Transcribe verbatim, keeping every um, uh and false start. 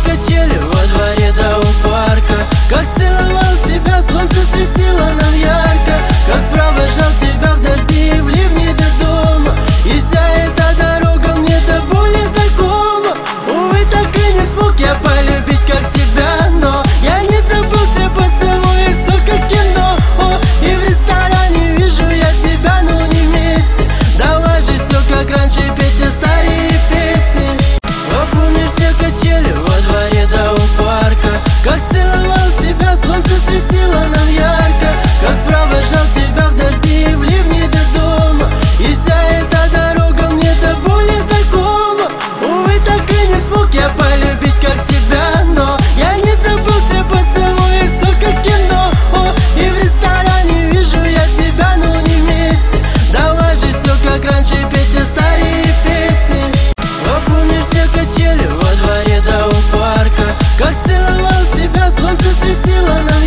качели во дворе да у парка. Как целовал тебя, солнце светило нам ярко. Как провожал тебя в дожди и в ливни до дома. И вся эта дорога мне до боли знакома. Увы, так и не смог я полюбить, как тебя. Но я не забыл те поцелуи, все как кино. О, и в ресторане вижу я тебя, но не вместе. Давай же все как раньше, петь те старые песни. О, помнишь те качели во дворе да у парка. Как целовал тебя, солнце светило нам ярко. Как провожал тебя в дожди и в ливни до дома. И вся эта дорога мне до боли знакома. Увы, так и не смог я полюбить, как тебя. Но я не забыл те поцелуи, все как кино. О, и в ресторане вижу я тебя, но не вместе. Давай же все как раньше, петь те старые песни. О, помнишь те качели во дворе да у парка. Как целовал тебя, солнце светило нам